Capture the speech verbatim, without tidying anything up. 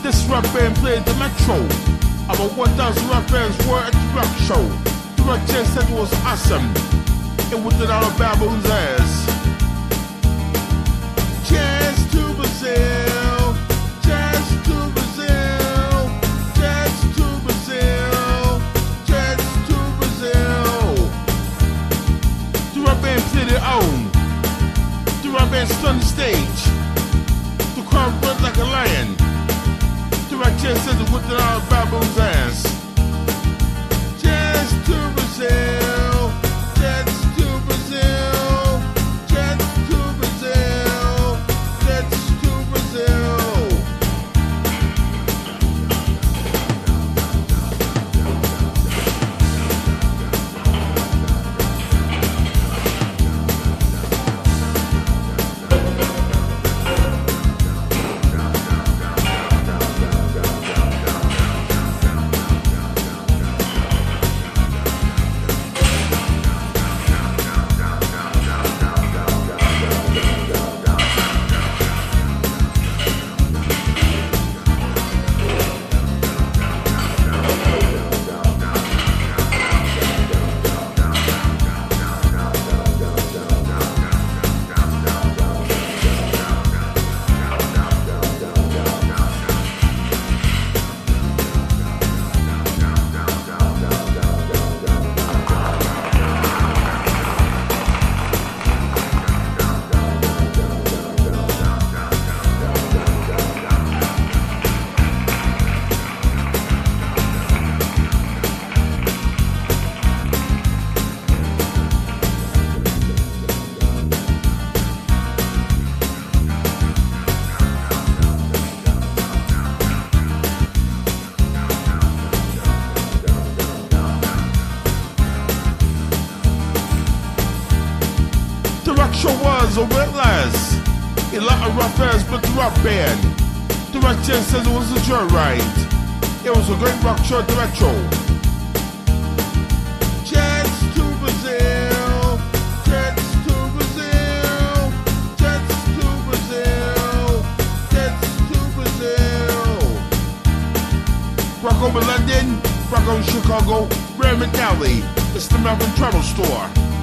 This rap band played the Metro. About one thousand rap bands were at the rock show. The rock chance said it was awesome. It went down on baboon's ass. Chance to Brazil. Chance to Brazil. Chance to Brazil. Chance to Brazil. The rap band played their own. The rap band stunned the stage. The crowd went like a lion. The right chance says it went down on baboon's ass. Chance to Brazil. Chance to Brazil. Chance to Brazil. Chance to Brazil. Show was a wet last. A lot of rough ass, but the rock band. The right chance says it was a joyride. It was a great rock show at the Retro. Chance to Brazil. Chance to Brazil. Chance to Brazil. Chance to Brazil. Rock over London. Rock over Chicago. Rare McNally. It's the Melbourne Travel Store.